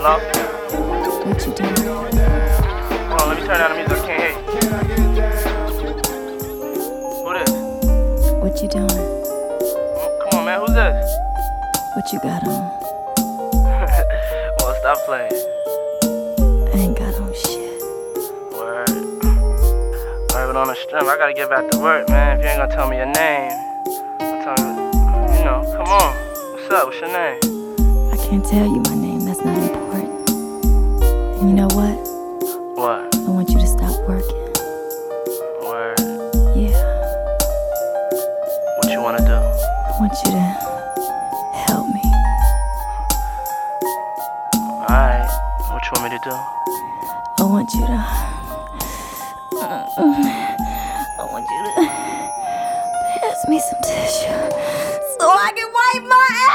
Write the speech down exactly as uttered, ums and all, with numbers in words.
Hello? What you doing? Hold on, let me turn down the music. I can't hear you. Who this? What you doing? Mm, Come on, man. Who's this? What you got on? Well, stop playing. I ain't got on shit. Word. Alright, but on the strength, I gotta get back to work, man. If you ain't gonna tell me your name, I'll tell me, you know, come on. What's up? What's your name? I can't tell you my name, that's not important. And you know what? What? I want you to stop working. Word. Yeah. What you wanna do? I want you to help me. Alright. What you want me to do? I want you to I want you to pass me some tissue so I can wipe my ass.